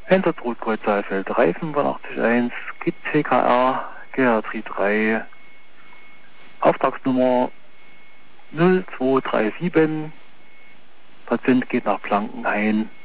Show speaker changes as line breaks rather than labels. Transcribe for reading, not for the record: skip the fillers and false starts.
Einsatzrot Saalfeld 3, 85.1, KIT CKR, Geriatrie 3, Auftragsnummer 0237, Patient geht nach Blankenhain.